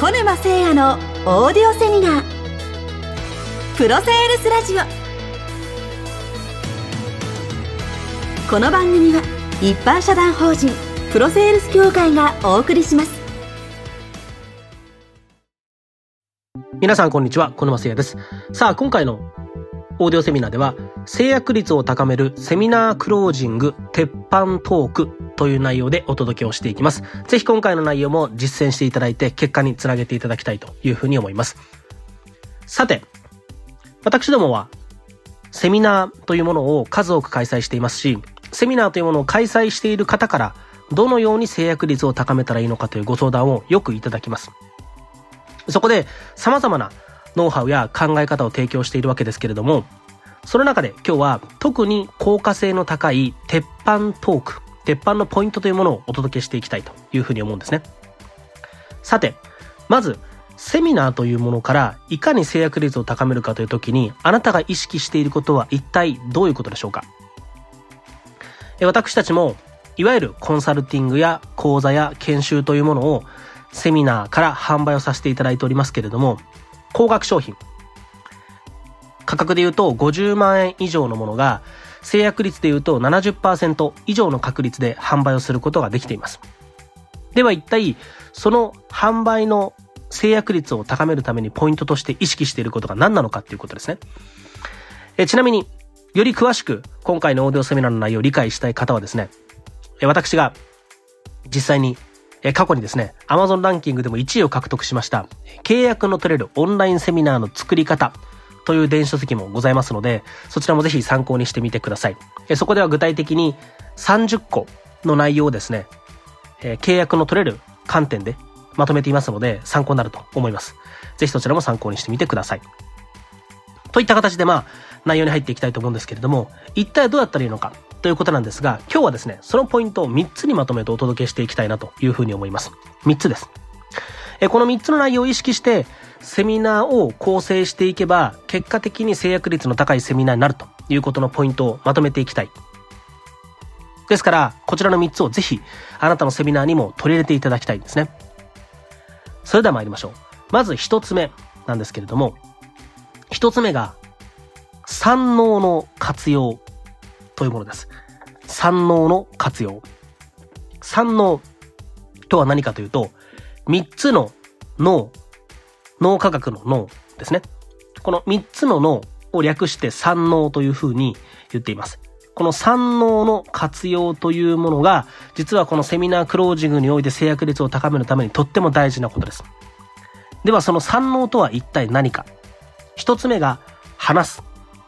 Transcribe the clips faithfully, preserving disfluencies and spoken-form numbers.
小沼誠也のオーディオセミナープロセールスラジオ。この番組は一般社団法人プロセールス協会がお送りします。 皆さんこんにちは、小沼誠也です。さあ、今回のオーディオセミナーでは制約率を高めるセミナークロージング鉄板トークという内容でお届けをしていきます。ぜひ今回の内容も実践していただいて結果につなげていただきたいというふうに思います。さて、私どもはセミナーというものを数多く開催していますし、セミナーというものを開催している方からどのように制約率を高めたらいいのかというご相談をよくいただきます。そこで様々なノウハウや考え方を提供しているわけですけれども、その中で今日は特に効果性の高い鉄板トーク、鉄板のポイントというものをお届けしていきたいというふうに思うんですね。さて、まずセミナーというものからいかに制約率を高めるかというときに、あなたが意識していることは一体どういうことでしょうか。私たちもいわゆるコンサルティングや講座や研修というものをセミナーから販売をさせていただいておりますけれども、高額商品、価格で言うとごじゅうまんえん以上のものが制約率で言うと ななじゅっパーセント 以上の確率で販売をすることができています。では一体その販売の制約率を高めるためにポイントとして意識していることが何なのかということですね。えちなみにより詳しく今回のオーディオセミナーの内容を理解したい方はですね、私が実際に過去にですね、Amazon ランキングでもいちいを獲得しました契約の取れるオンラインセミナーの作り方という電子書籍もございますので、そちらもぜひ参考にしてみてください。そこでは具体的にさんじゅっこの内容をですね、契約の取れる観点でまとめていますので参考になると思います。ぜひそちらも参考にしてみてください。といった形でまあ内容に入っていきたいと思うんですけれども、一体どうやったらいいのかということなんですが、今日はですね、そのポイントをみっつにまとめてお届けしていきたいなというふうに思います。みっつです。えこのみっつの内容を意識してセミナーを構成していけば、結果的に制約率の高いセミナーになるということのポイントをまとめていきたい。ですからこちらのみっつをぜひあなたのセミナーにも取り入れていただきたいんですね。それでは参りましょう。まずひとつめなんですけれども、ひとつめが三能の活用というものです。三能の活用。三能とは何かというと、みっつの脳、脳科学の脳ですね。このみっつの脳を略して三能というふうに言っています。この三能の活用というものが、実はこのセミナークロージングにおいて制約率を高めるためにとっても大事なことです。ではその三能とは一体何か。一つ目が話す。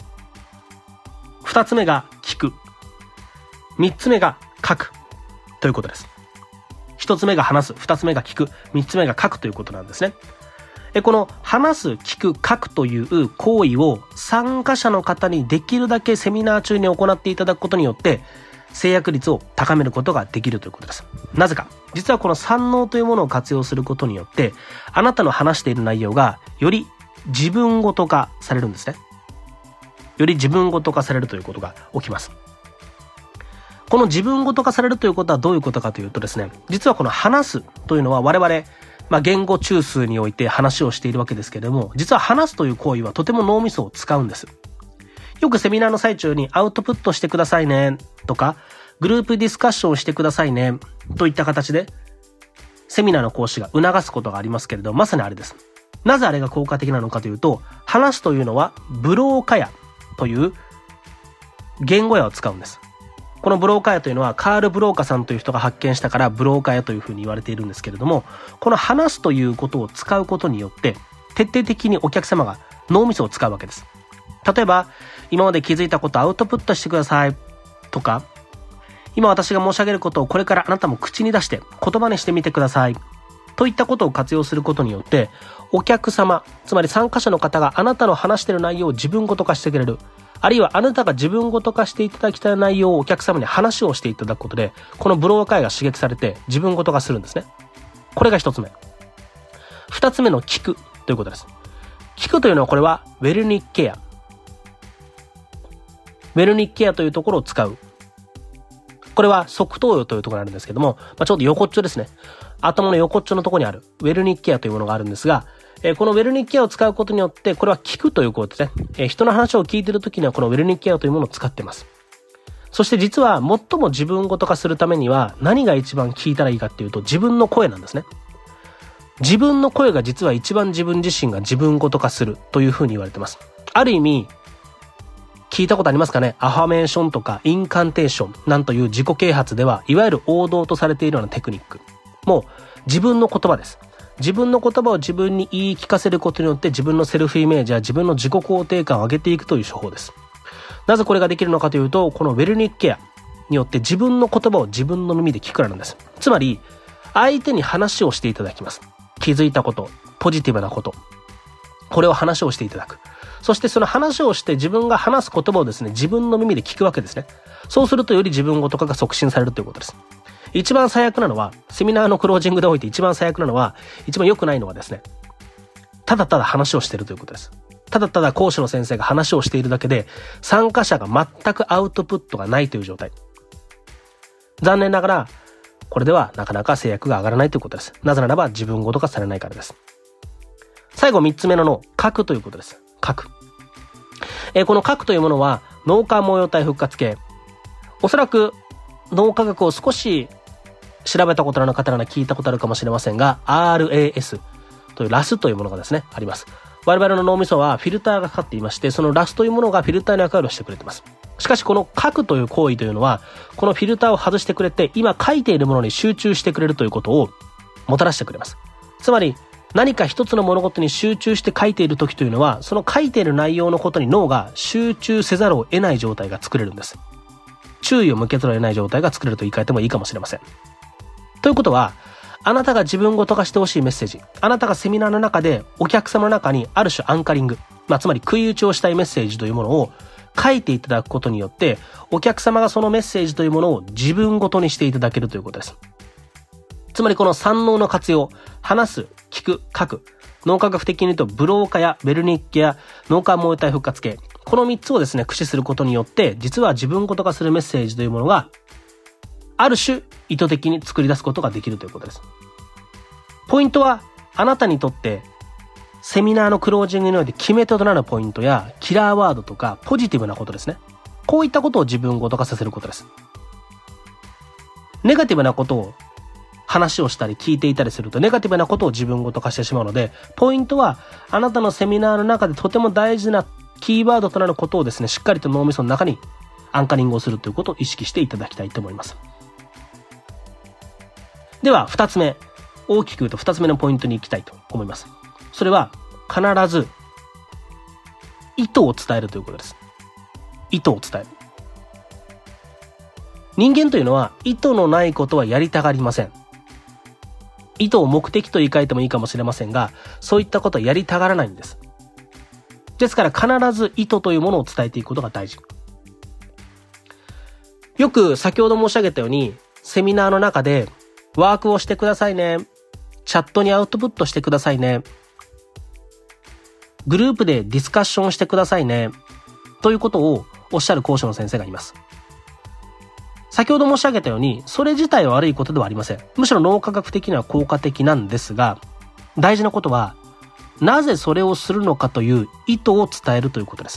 二つ目が聞く。三つ目が書くということです。一つ目が話す、二つ目が聞く、三つ目が書くということなんですね。えこの話す、聞く、書くという行為を参加者の方にできるだけセミナー中に行っていただくことによって制約率を高めることができるということです。なぜか、実はこの三能というものを活用することによって、あなたの話している内容がより自分ごと化されるんですね。より自分ごと化されるということが起きます。この自分ごと化されるということはどういうことかというとですね、実はこの話すというのは我々、まあ、言語中枢において話をしているわけですけれども、実は話すという行為はとても脳みそを使うんです。よくセミナーの最中にアウトプットしてくださいねとか、グループディスカッションしてくださいねといった形でセミナーの講師が促すことがありますけれど、まさにあれです。なぜあれが効果的なのかというと、話すというのはブローカヤという言語野を使うんです。このブローカヤというのはカール・ブローカさんという人が発見したからブローカヤというふうに言われているんですけれども、この話すということを使うことによって徹底的にお客様が脳みそを使うわけです。例えば、今まで気づいたことをアウトプットしてくださいとか、今私が申し上げることをこれからあなたも口に出して言葉にしてみてくださいといったことを活用することによって、お客様、つまり参加者の方があなたの話している内容を自分ごと化してくれる、あるいはあなたが自分ごと化していただきたい内容をお客様に話をしていただくことで、このブローカーが刺激されて自分ごと化するんですね。これが一つ目。二つ目の聞くということです。聞くというのはこれはウェルニックケア。ウェルニックケアというところを使う。これは側頭葉というところにあるんですけども、まあ、ちょうど横っちょですね。 頭の横っちょのところにあるウェルニックケアというものがあるんですが、えー、このウェルニックケアを使うことによって、これは聞くということですね。えー、人の話を聞いているときにはこのウェルニックケアというものを使っています。そして実は最も自分ごと化するためには何が一番聞いたらいいかっていうと、自分の声なんですね。自分の声が実は一番自分自身が自分ごと化するというふうに言われています。ある意味、聞いたことありますかね？アファメーションとかインカンテーションなんという自己啓発では、いわゆる王道とされているようなテクニック。もう自分の言葉です。自分の言葉を自分に言い聞かせることによって自分のセルフイメージや自分の自己肯定感を上げていくという手法です。なぜこれができるのかというと、このウェルニックケアによって自分の言葉を自分の耳で聞くからなんです。つまり、相手に話をしていただきます。気づいたこと、ポジティブなこと。これを話をしていただく。そしてその話をして自分が話す言葉をですね、自分の耳で聞くわけですね。そうするとより自分ごと化が促進されるということです。一番最悪なのは、セミナーのクロージングでおいて一番最悪なのは、一番良くないのはですね、ただただ話をしているということです。ただただ講師の先生が話をしているだけで、参加者が全くアウトプットがないという状態。残念ながら、これではなかなか制約が上がらないということです。なぜならば自分ごと化されないからです。最後三つ目の脳、書くということです。書く。えー、この書くというものは脳幹模様体復活系。おそらく脳科学を少し調べたことのある方なら聞いたことあるかもしれませんが、アールエーエス というラスというものがですね、あります。我々の脳みそはフィルターがかかっていまして、そのラスというものがフィルターの役割をしてくれています。しかしこの書くという行為というのは、このフィルターを外してくれて、今書いているものに集中してくれるということをもたらしてくれます。つまり、何か一つの物事に集中して書いている時というのは、その書いている内容のことに脳が集中せざるを得ない状態が作れるんです。注意を向けざるを得ない状態が作れると言い換えてもいいかもしれません。ということは、あなたが自分ごと化してほしいメッセージ、あなたがセミナーの中でお客様の中にある種アンカリング、まあ、つまり食い打ちをしたいメッセージというものを書いていただくことによって、お客様がそのメッセージというものを自分ごとにしていただけるということです。つまりこの三脳の活用、話す、聞く、書く、脳科学的に言うとブロー化やベルニックや脳幹模様体復活系、この三つをですね、駆使することによって、実は自分ごと化するメッセージというものが、ある種意図的に作り出すことができるということです。ポイントは、あなたにとって、セミナーのクロージングにおいて決め手となるポイントや、キラーワードとか、ポジティブなことですね。こういったことを自分ごと化させることです。ネガティブなことを話をしたり聞いていたりすると、ネガティブなことを自分ごと化してしまうので、ポイントは、あなたのセミナーの中でとても大事なキーワードとなることをですね、しっかりと脳みその中にアンカリングをするということを意識していただきたいと思います。では、二つ目。大きく言うと二つ目のポイントに行きたいと思います。それは、必ず、意図を伝えるということです。意図を伝える。人間というのは、意図のないことはやりたがりません。意図を目的と言い換えてもいいかもしれませんが、そういったことはやりたがらないんです。ですから必ず意図というものを伝えていくことが大事。よく先ほど申し上げたように、セミナーの中でワークをしてくださいね。チャットにアウトプットしてくださいね。グループでディスカッションしてくださいね。ということをおっしゃる講師の先生がいます。先ほど申し上げたように、それ自体は悪いことではありません。むしろ脳科学的には効果的なんですが、大事なことは、なぜそれをするのかという意図を伝えるということです。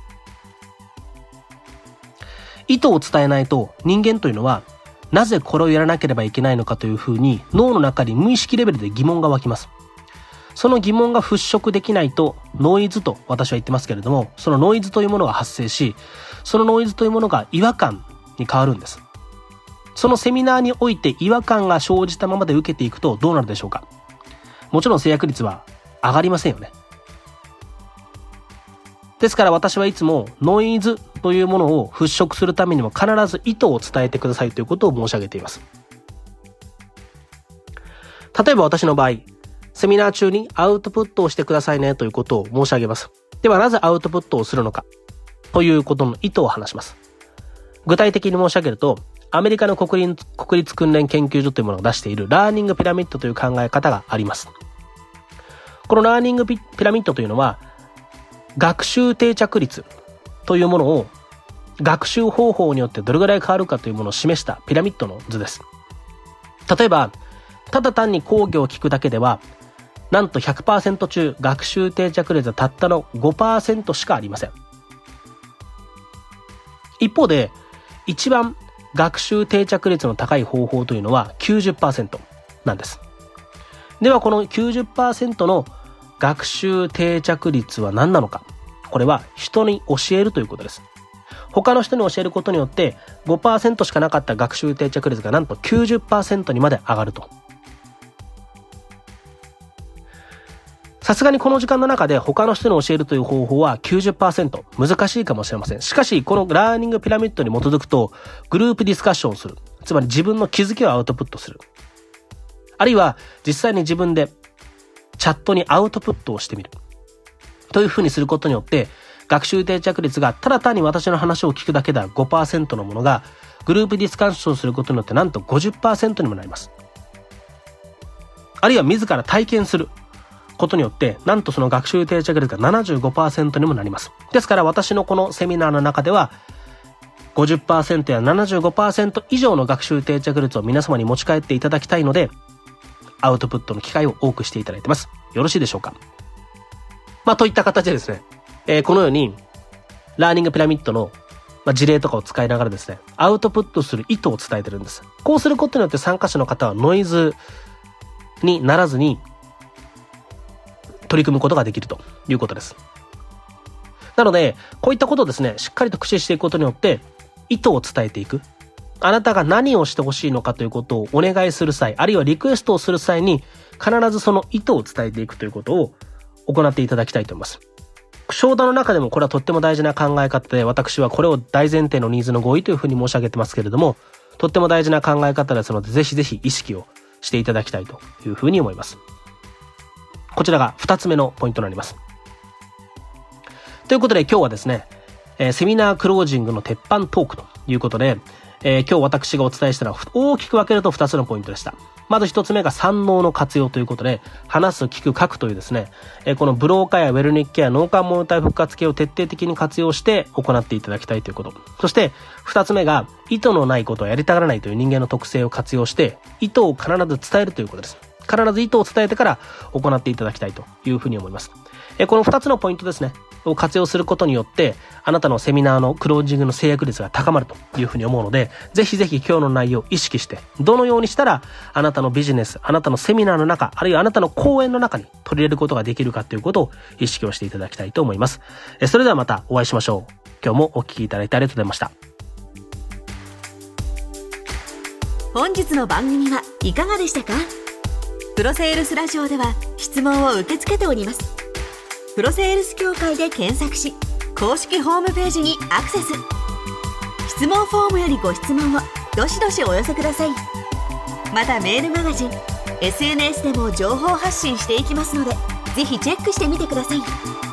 意図を伝えないと人間というのは、なぜこれをやらなければいけないのかというふうに脳の中に無意識レベルで疑問が湧きます。その疑問が払拭できないとノイズと私は言ってますけれども、そのノイズというものが発生し、そのノイズというものが違和感に変わるんです。そのセミナーにおいて違和感が生じたままで受けていくとどうなるでしょうか。もちろん制約率は上がりませんよね。ですから私はいつもノイズというものを払拭するためにも必ず意図を伝えてくださいということを申し上げています。例えば私の場合、セミナー中にアウトプットをしてくださいねということを申し上げます。ではなぜアウトプットをするのかということの意図を話します。具体的に申し上げると、アメリカの国立、国立訓練研究所というものが出しているラーニングピラミッドという考え方があります。このラーニングピラミッドというのは、学習定着率というものを学習方法によってどれぐらい変わるかというものを示したピラミッドの図です。例えば、 ただ単に講義を聞くだけでは、なんと ひゃくパーセント 中学習定着率はたったの ごパーセント しかありません。一方で、一番学習定着率の高い方法というのは きゅうじゅっパーセント なんです。ではこの きゅうじゅっパーセント の学習定着率は何なのか。これは人に教えるということです。他の人に教えることによって ごパーセント しかなかった学習定着率がなんと きゅうじゅっパーセント にまで上がると。さすがにこの時間の中で他の人に教えるという方法は きゅうじゅっパーセント 難しいかもしれません。しかしこのラーニングピラミッドに基づくとグループディスカッションをする。つまり自分の気づきをアウトプットする。あるいは実際に自分でチャットにアウトプットをしてみる。というふうにすることによって学習定着率がただ単に私の話を聞くだけでは ごパーセント のものがグループディスカッションをすることによってなんと ごじゅっパーセント にもなります。あるいは自ら体験することによってなんとその学習定着率が ななじゅうごパーセント にもなります。ですから私のこのセミナーの中では ごじゅっパーセント や ななじゅうごパーセント 以上の学習定着率を皆様に持ち帰っていただきたいのでアウトプットの機会を多くしていただいてます。よろしいでしょうか。まあといった形でですね、えー、このようにラーニングピラミッドの、まあ、事例とかを使いながらですねアウトプットする意図を伝えてるんです。こうすることによって参加者の方はノイズにならずに取り組むことができるということです。なのでこういったことをですねしっかりと駆使していくことによって意図を伝えていく。あなたが何をしてほしいのかということをお願いする際、あるいはリクエストをする際に必ずその意図を伝えていくということを行っていただきたいと思います。商談の中でもこれはとっても大事な考え方で、私はこれを大前提のニーズの合意というふうに申し上げてますけれども、とっても大事な考え方ですので、ぜひぜひ意識をしていただきたいというふうに思います。こちらが二つ目のポイントになります。ということで今日はですね、えー、セミナークロージングの鉄板トークということで、えー、今日私がお伝えしたのは大きく分けると二つのポイントでした。まず一つ目が三能の活用ということで、話す、聞く、書くというですね、えー、このブローカーやウェルニックケア、脳幹モーター復活系を徹底的に活用して行っていただきたいということ。そして二つ目が意図のないことをやりたがらないという人間の特性を活用して意図を必ず伝えるということです。必ず意図を伝えてから行っていただきたいというふうに思います。えこのふたつのポイントですねを活用することによってあなたのセミナーのクロージングの制約率が高まるというふうに思うので、ぜひぜひ今日の内容を意識してどのようにしたらあなたのビジネス、あなたのセミナーの中、あるいはあなたの講演の中に取り入れることができるかということを意識をしていただきたいと思います。えそれではまたお会いしましょう。今日もお聞きいただいてありがとうございました。 本日の番組はいかがでしたか？プロセールスラジオでは質問を受け付けております。プロセールス協会で検索し、公式ホームページにアクセス。質問フォームよりご質問をどしどしお寄せください。またメールマガジン、エスエヌエス でも情報発信していきますので、ぜひチェックしてみてください。